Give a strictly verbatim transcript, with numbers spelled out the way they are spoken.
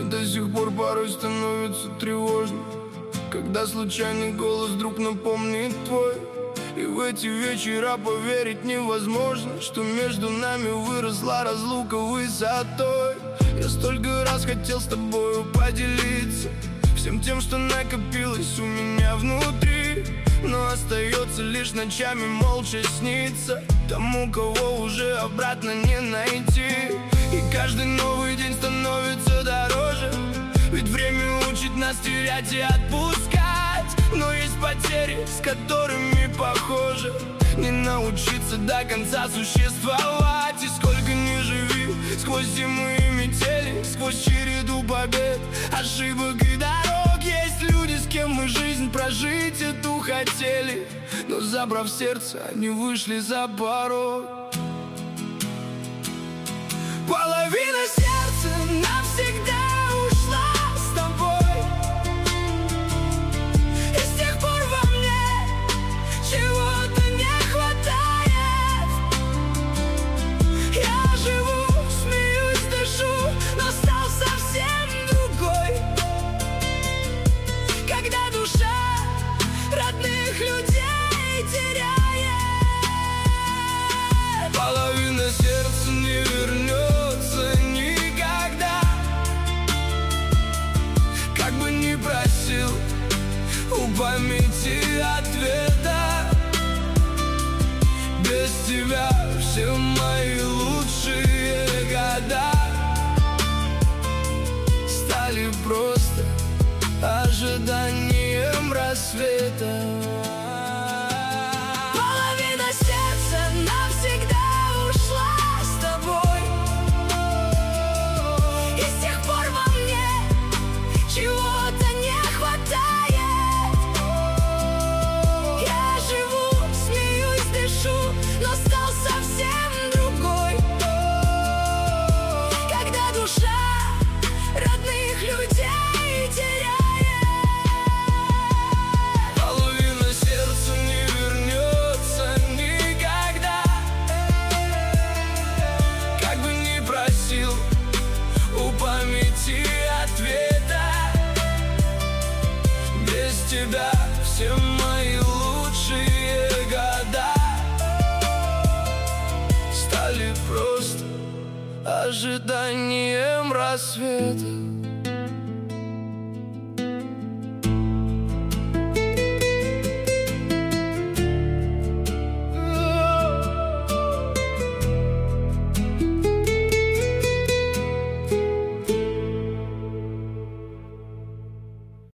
до сих пор порой становится тревожно, когда случайный голос вдруг напомнит твой. И в эти вечера поверить невозможно, что между нами выросла разлука высотой. Я столько раз хотел с тобою поделиться всем тем, что накопилось у меня внутри, но остается лишь ночами молча сниться тому, кого уже обратно не найти. И каждый новый день становится дороже, ведь время учит нас терять и отпускать. Но есть потери, с которыми, похоже, не научиться до конца существовать. И сколько ни живи, сквозь зимы и метели, сквозь череду побед, ошибок и дорог, есть люди, с кем мы жизнь прожить эту хотели, но забрав сердце, они вышли за порог. Половина сердца навсегда ушла с тобой, и с тех пор во мне чего-то не хватает. Я живу, смеюсь, дышу, но стал совсем другой, когда душа родных людей теряет. Половина сердца не вернется никогда, как бы ни просил у памяти ответа. Без тебя все мои лучшие года стали просто ожиданием рассвета. Половина сердца навсегда ушла с тобой, и с тех пор во мне чего-то не хватает. Я живу, смеюсь, дышу, но стал совсем другой, когда душа родных людей теряет. Половина сердца не вернется никогда, как бы ни просил у памяти ответа. Без тебя все мои лучшие года стали просто ожиданием рассвета.